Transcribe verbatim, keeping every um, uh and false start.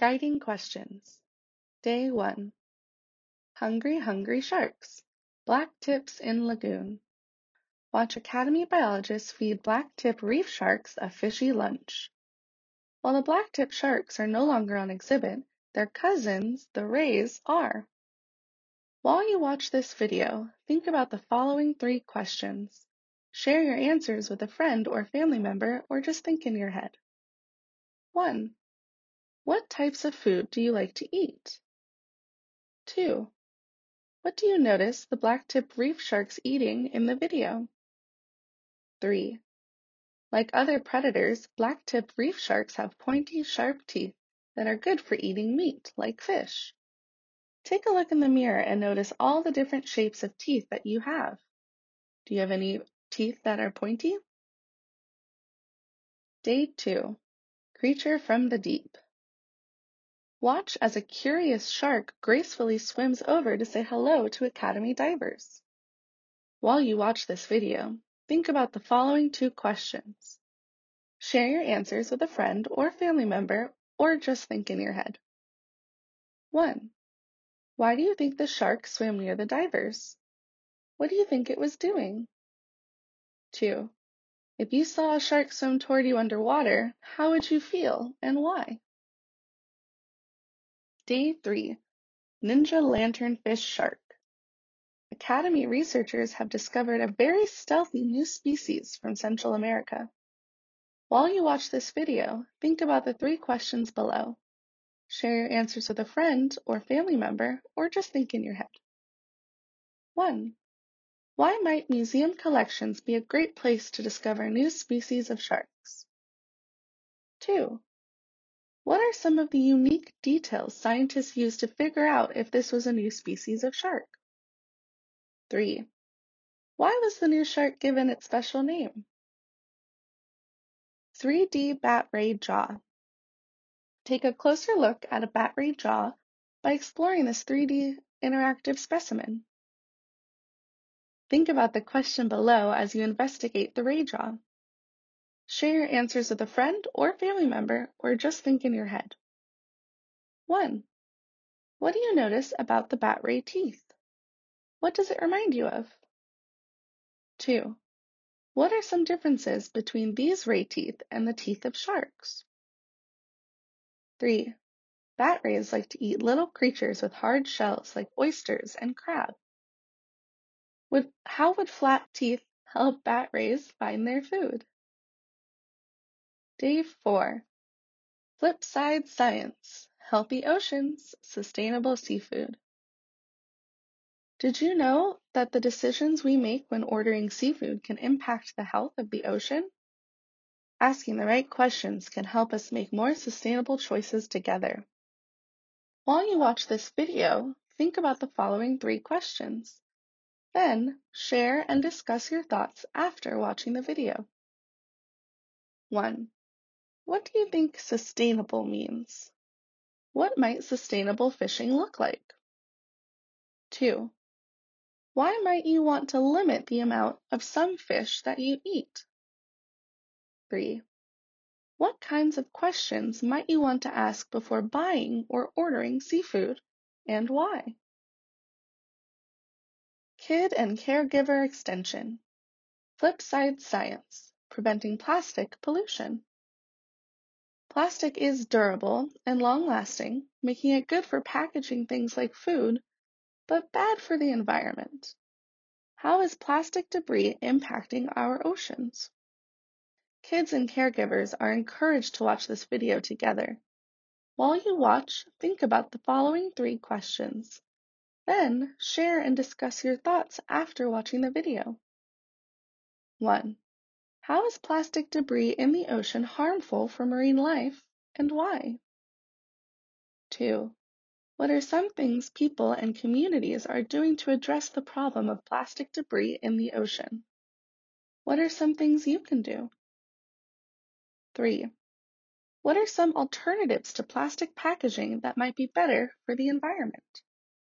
Guiding questions. Day one. Hungry, hungry sharks. Black tips in lagoon. Watch Academy biologists feed black tip reef sharks a fishy lunch. While the black tip sharks are no longer on exhibit, their cousins, the rays, are. While you watch this video, think about the following three questions. Share your answers with a friend or family member, or just think in your head. one. What types of food do you like to eat? two. What do you notice the black-tip reef sharks eating in the video? three. Like other predators, black-tip reef sharks have pointy, sharp teeth that are good for eating meat, like fish. Take a look in the mirror and notice all the different shapes of teeth that you have. Do you have any teeth that are pointy? Day two. Creature from the deep. Watch as a curious shark gracefully swims over to say hello to Academy divers. While you watch this video, think about the following two questions. Share your answers with a friend or family member, or just think in your head. one. Why do you think the shark swam near the divers? What do you think it was doing? two. If you saw a shark swim toward you underwater, how would you feel and why? Day three. Ninja lanternfish shark. Academy researchers have discovered a very stealthy new species from Central America. While you watch this video, think about the three questions below. Share your answers with a friend or family member, or just think in your head. one. Why might museum collections be a great place to discover new species of sharks? two. What are some of the unique details scientists use to figure out if this was a new species of shark? three. Why was the new shark given its special name? three D bat ray jaw. Take a closer look at a bat ray jaw by exploring this three D interactive specimen. Think about the question below as you investigate the ray jaw. Share your answers with a friend or family member, or just think in your head. one. What do you notice about the bat ray teeth? What does it remind you of? two. What are some differences between these ray teeth and the teeth of sharks? three. Bat rays like to eat little creatures with hard shells like oysters and crab. Would, how would flat teeth help bat rays find their food? Day four. Flip side science. Healthy oceans, sustainable seafood. Did you know that the decisions we make when ordering seafood can impact the health of the ocean? Asking the right questions can help us make more sustainable choices together. While you watch this video, think about the following three questions. Then, share and discuss your thoughts after watching the video. one. What do you think sustainable means? What might sustainable fishing look like? two. Why might you want to limit the amount of some fish that you eat? three. What kinds of questions might you want to ask before buying or ordering seafood, and why? Kid and Caregiver Extension. Flip side science. Preventing plastic pollution. Plastic is durable and long-lasting, making it good for packaging things like food, but bad for the environment. How is plastic debris impacting our oceans? Kids and caregivers are encouraged to watch this video together. While you watch, think about the following three questions. Then, share and discuss your thoughts after watching the video. one. How is plastic debris in the ocean harmful for marine life, and why? two. What are some things people and communities are doing to address the problem of plastic debris in the ocean? What are some things you can do? three. What are some alternatives to plastic packaging that might be better for the environment?